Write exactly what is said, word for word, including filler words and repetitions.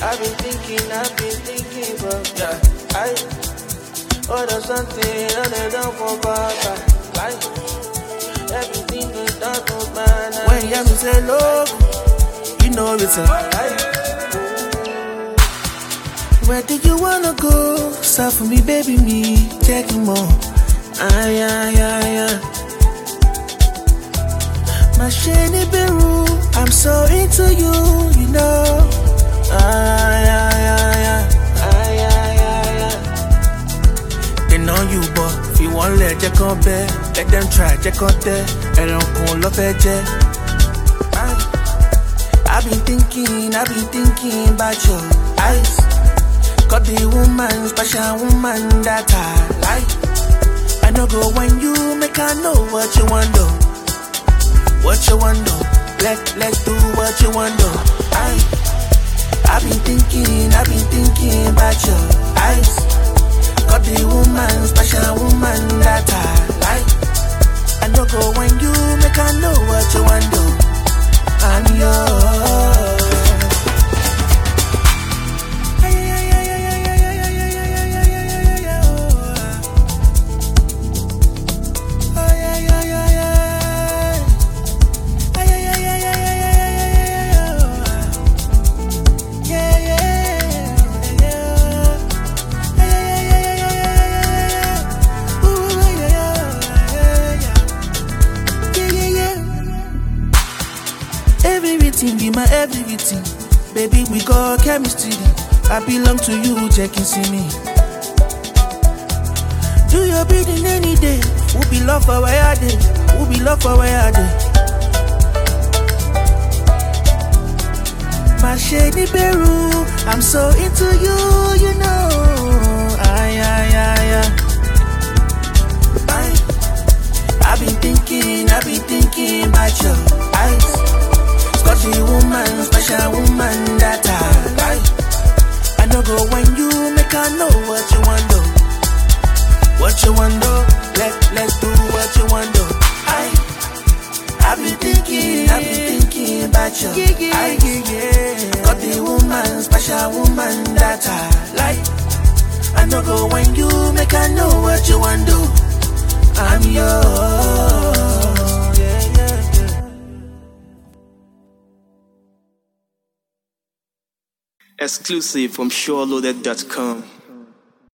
I've been thinking, I've been thinking, but yeah, I order something other than for Baba. Like everything is done for man. When you hear me say love, you know it's a lie. Where did you wanna go? Stop for me, baby, me taking more. Ay, ay, ay, ay. My shiny Beru, I'm so into you, you know. Ay, ay, ay, ay. Ay, ay, ay, ay. They know you, but if you want let you come back, let them try, check out there. And I'm cool, love it, yeah. I've been thinking, I've been thinking about your eyes. Got the woman, special woman that I like. I know go when you make I know what you want do. What you want do. Let, let's do what you want do. I, I've been thinking, I've been thinking about your eyes. Got the woman, special woman that I like. I know go when you make I know what you want do. I'm yours. Everything be my everything. Baby, we got chemistry. I belong to you, check and see me. Do your bidding any day. We'll be love for where I did. We'll be love for where I did. My shady Beru, I'm so into you, you know. Ay, ay, ay, ay. I, I've been thinking, I've been thinking about your eyes. Got the woman, special woman that I like. I know go when you make I know what you want do. What you want do. Let, let's do what you want do. I, I've been thinking, I've been thinking about you. Yeah, yeah, I, yeah, yeah. Got the woman, special woman that I like. I know go when you make I know what you want do. I'm yours. Exclusive from SureLoaded dot com.